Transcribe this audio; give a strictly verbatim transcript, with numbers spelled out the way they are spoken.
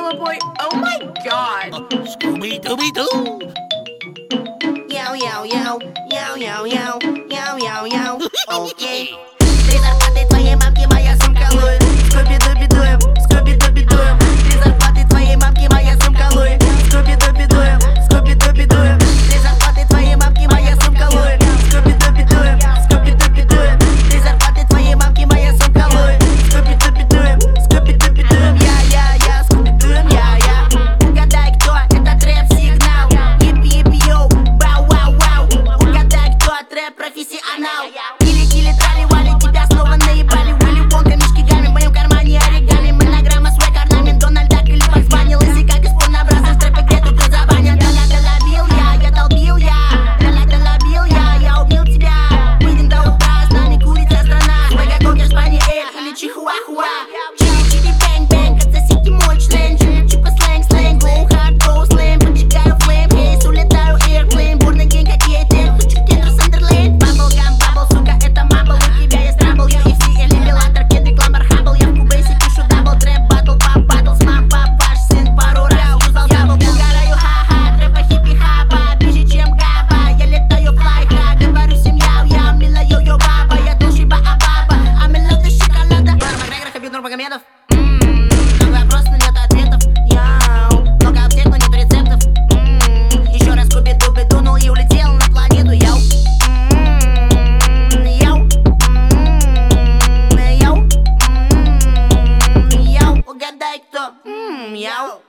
Fallout Boy. Oh my god. Uh, Scooby-Dooby-Doo. Яу, яу, яу, яу, яу, яу, яу, яу, яу. Окей. Три зарплаты твоей мамки, моя сумка Луи. Скуби-дуби-дуем, скуби-дуби-дуем. Три зарплаты твоей мамки, моя сумка Луи. Скуби-дуби-дуем, скуби-дуби-дуем. Три зарплаты твоей мамки, моя сумка Луи. Скуби-дуби-дуем, скуби-дуби-дуем. Три зарплаты твоей мамки, моя сумка Луи. Скуби-дуби-дуем, скуби-дуби-дуем. Я-я-я, скуби-дуем, я-я. Угадай, кто это трэп-сигнал. Yippee-yippee-yo, бау-вау-вау. Угадай, кто трэп-профессионал. Или-или трали-вали, тебя снова наебали. Уилли Вонка, мишки Гамми, в моем кармане оригами. Монограмма, свек, орнамент, Дональд Дак или Бакс Банни. Лысый, как из порнообраза, в трэпе Грету ты забанен. Доля-доля-бил я, я долбил я. Доля-доля-бил я, я убил тебя. Выйдем до утра, с нами курица страна. Свега, кокер, спани, эль или чихуахуа. Чики, бэнг-бэнг, отсосите мой член. Чупа, сленг, сленг, гоу хард, гоу слэм. Поджигаю флейм, кейс, улетаю эйрплейн. Бурный день, как ейтер, хочу кендер, Сандерленд. Бабл-гам, бабл, сука, это мабл. У тебя есть трабл, я и си, элевелатор, кедрик, ламбар, хамбл. Я в кубейсе пишу дабл, трэп, батл, пап, батл, смак, пап, ваш сын пару раз юзал дабл. Угораю, ха-ха, трэпа, хиппи-хапа, ближе, чем гапа. Я летаю флайха, говорю всем яу-яу, мила йо-йо баба. Я толще ба-а-баба, а мила ты шоколада. Конор Макгрегор, Хабиб Нурмагомедов. Ммм, много вопросов, но нет ответов. Яу, много аптек, но нет рецептов. Ммм, еще раз Скуби-Дуби дунул и улетел на планету. Яу, Ммм, яу, Ммм, яу, Ммм, яу. Угадай, кто. Ммм, яу.